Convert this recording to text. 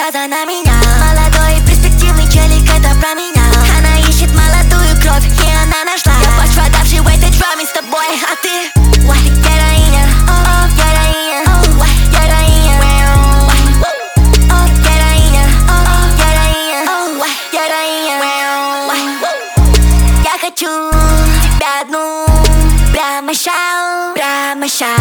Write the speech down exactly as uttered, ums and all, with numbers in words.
глаза на меня. Молодой перспективный челик, это про меня. Она ищет молодую кровь, и она нашла. Я пострадавший в этой драме с тобой, а ты ой, героиня, о, героиня, ой, героиня, о, героиня, о, героиня, ой, героиня. Я хочу тебя одну, прямо щас, прямо щас.